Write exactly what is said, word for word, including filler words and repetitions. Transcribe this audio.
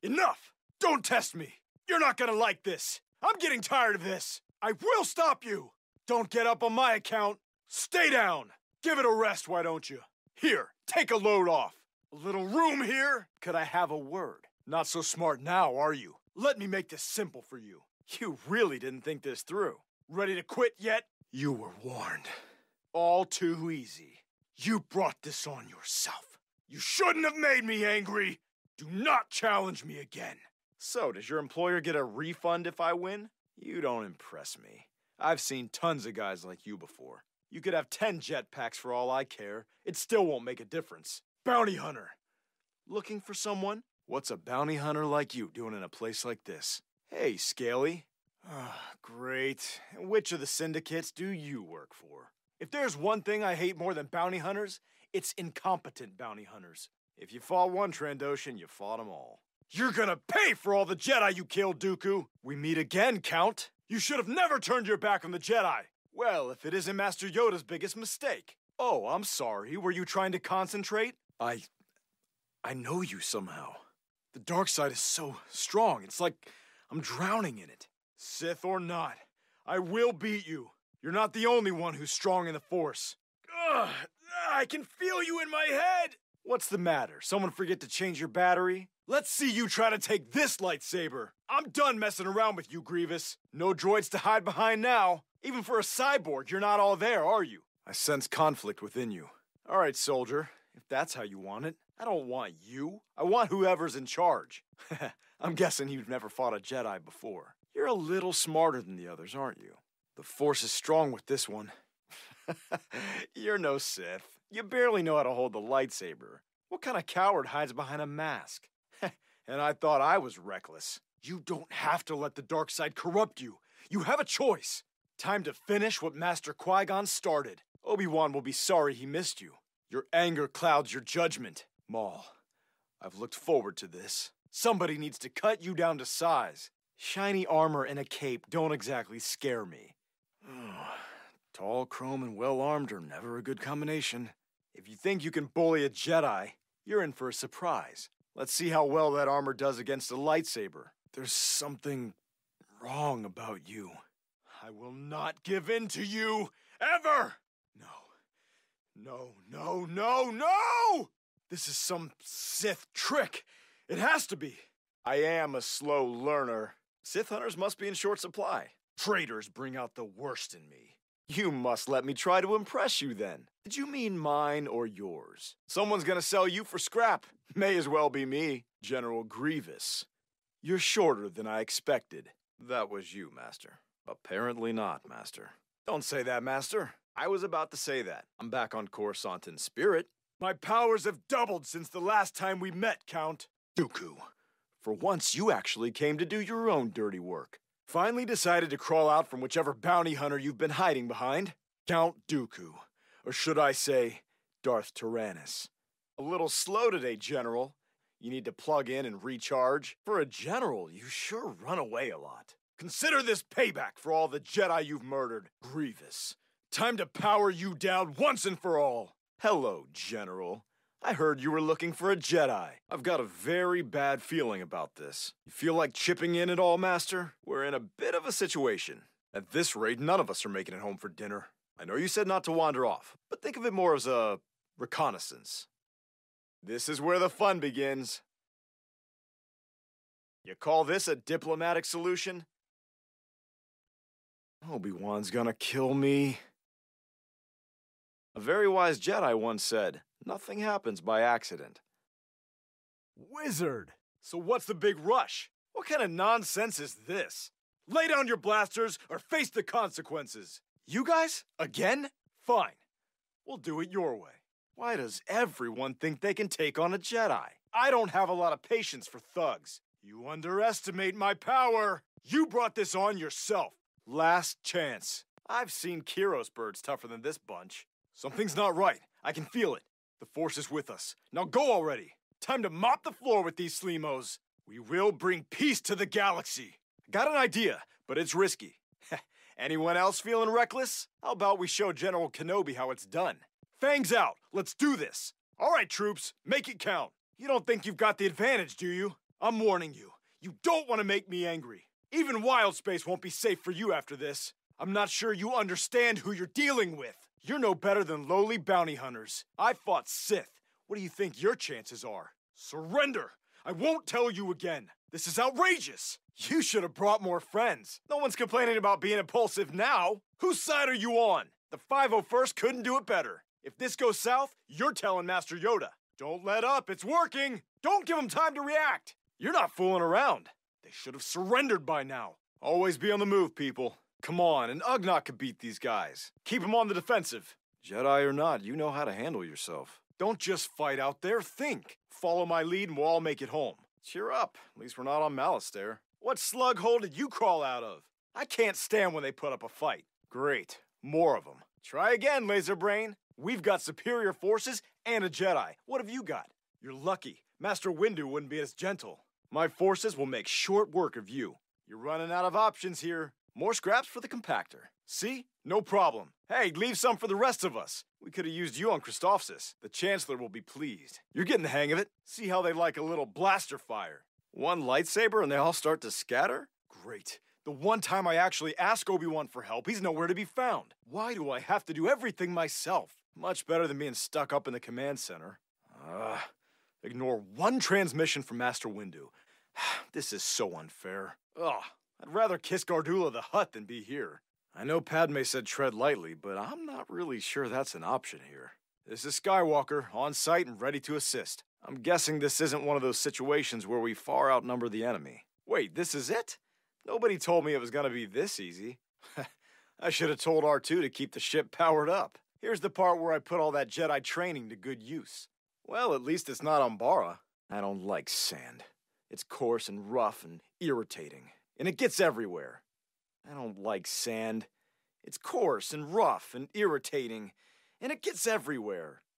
Enough! Don't test me! You're not gonna like this! I'm getting tired of this! I will stop you! Don't get up on my account! Stay down! Give it a rest, why don't you? Here, take a load off. A little room here? Could I have a word? Not so smart now, are you? Let me make this simple for you. You really didn't think this through. Ready to quit yet? You were warned. All too easy. You brought this on yourself. You shouldn't have made me angry. Do not challenge me again. So, does your employer get a refund if I win? You don't impress me. I've seen tons of guys like you before. You could have ten jetpacks for all I care. It still won't make a difference. Bounty hunter. Looking for someone? What's a bounty hunter like you doing in a place like this? Hey, Scaly. Ah, great. And which of the syndicates do you work for? If there's one thing I hate more than bounty hunters, it's incompetent bounty hunters. If you fought one Trandoshan, you fought them all. You're gonna pay for all the Jedi you killed, Dooku! We meet again, Count! You should have never turned your back on the Jedi! Well, if it isn't Master Yoda's biggest mistake. Oh, I'm sorry. Were you trying to concentrate? I... I know you somehow. The dark side is so strong, it's like I'm drowning in it. Sith or not, I will beat you. You're not the only one who's strong in the Force. Ugh, I can feel you in my head! What's the matter? Someone forget to change your battery? Let's see you try to take this lightsaber. I'm done messing around with you, Grievous. No droids to hide behind now. Even for a cyborg, you're not all there, are you? I sense conflict within you. All right, soldier, if that's how you want it. I don't want you. I want whoever's in charge. I'm guessing you've never fought a Jedi before. You're a little smarter than the others, aren't you? The Force is strong with this one. You're no Sith. You barely know how to hold the lightsaber. What kind of coward hides behind a mask? And I thought I was reckless. You don't have to let the dark side corrupt you. You have a choice. Time to finish what Master Qui-Gon started. Obi-Wan will be sorry he missed you. Your anger clouds your judgment. Maul, I've looked forward to this. Somebody needs to cut you down to size. Shiny armor and a cape don't exactly scare me. Tall, chrome, and well-armed are never a good combination. If you think you can bully a Jedi, you're in for a surprise. Let's see how well that armor does against a lightsaber. There's something wrong about you. I will not give in to you, ever! No. No, no, no, no! This is some Sith trick. It has to be. I am a slow learner. Sith hunters must be in short supply. Traitors bring out the worst in me. You must let me try to impress you then. Did you mean mine or yours? Someone's gonna sell you for scrap. May as well be me, General Grievous. You're shorter than I expected. That was you, Master. Apparently not, Master. Don't say that, Master. I was about to say that. I'm back on Coruscant in spirit. My powers have doubled since the last time we met, Count. Dooku, for once you actually came to do your own dirty work. Finally decided to crawl out from whichever bounty hunter you've been hiding behind. Count Dooku. Or should I say, Darth Tyrannus. A little slow today, General. You need to plug in and recharge. For a general, you sure run away a lot. Consider this payback for all the Jedi you've murdered, Grievous. Time to power you down once and for all. Hello, General. I heard you were looking for a Jedi. I've got a very bad feeling about this. You feel like chipping in at all, Master? We're in a bit of a situation. At this rate, none of us are making it home for dinner. I know you said not to wander off, but think of it more as a reconnaissance. This is where the fun begins. You call this a diplomatic solution? Obi-Wan's gonna kill me. A very wise Jedi once said, nothing happens by accident. Wizard! So what's the big rush? What kind of nonsense is this? Lay down your blasters or face the consequences. You guys? Again? Fine. We'll do it your way. Why does everyone think they can take on a Jedi? I don't have a lot of patience for thugs. You underestimate my power. You brought this on yourself. Last chance. I've seen Kiros birds tougher than this bunch. Something's not right. I can feel it. The Force is with us. Now go already. Time to mop the floor with these Slemos. We will bring peace to the galaxy. Got an idea, but it's risky. Anyone else feeling reckless? How about we show General Kenobi how it's done? Fangs out. Let's do this. All right, troops. Make it count. You don't think you've got the advantage, do you? I'm warning you. You don't want to make me angry. Even Wild Space won't be safe for you after this. I'm not sure you understand who you're dealing with. You're no better than lowly bounty hunters. I fought Sith. What do you think your chances are? Surrender! I won't tell you again. This is outrageous. You should have brought more friends. No one's complaining about being impulsive now. Whose side are you on? The five oh first couldn't do it better. If this goes south, you're telling Master Yoda. Don't let up, it's working. Don't give him time to react. You're not fooling around. They should have surrendered by now. Always be on the move, people. Come on, an Ugnaught could beat these guys. Keep them on the defensive. Jedi or not, you know how to handle yourself. Don't just fight out there, think. Follow my lead and we'll all make it home. Cheer up, at least we're not on Malastare. What slug hole did you crawl out of? I can't stand when they put up a fight. Great, more of them. Try again, Laser Brain. We've got superior forces and a Jedi. What have you got? You're lucky. Master Windu wouldn't be as gentle. My forces will make short work of you. You're running out of options here. More scraps for the compactor. See? No problem. Hey, leave some for the rest of us. We could have used you on Christophsis. The Chancellor will be pleased. You're getting the hang of it. See how they like a little blaster fire. One lightsaber and they all start to scatter? Great. The one time I actually ask Obi-Wan for help, he's nowhere to be found. Why do I have to do everything myself? Much better than being stuck up in the command center. Ugh. Ignore one transmission from Master Windu. This is so unfair. Ugh. I'd rather kiss Gardula the Hutt than be here. I know Padme said tread lightly, but I'm not really sure that's an option here. This is Skywalker, on site and ready to assist. I'm guessing this isn't one of those situations where we far outnumber the enemy. Wait, this is it? Nobody told me it was gonna be this easy. I should have told R two to keep the ship powered up. Here's the part where I put all that Jedi training to good use. Well, at least it's not Umbara. I don't like sand. It's coarse and rough and irritating. And it gets everywhere. I don't like sand. It's coarse and rough and irritating. And it gets everywhere.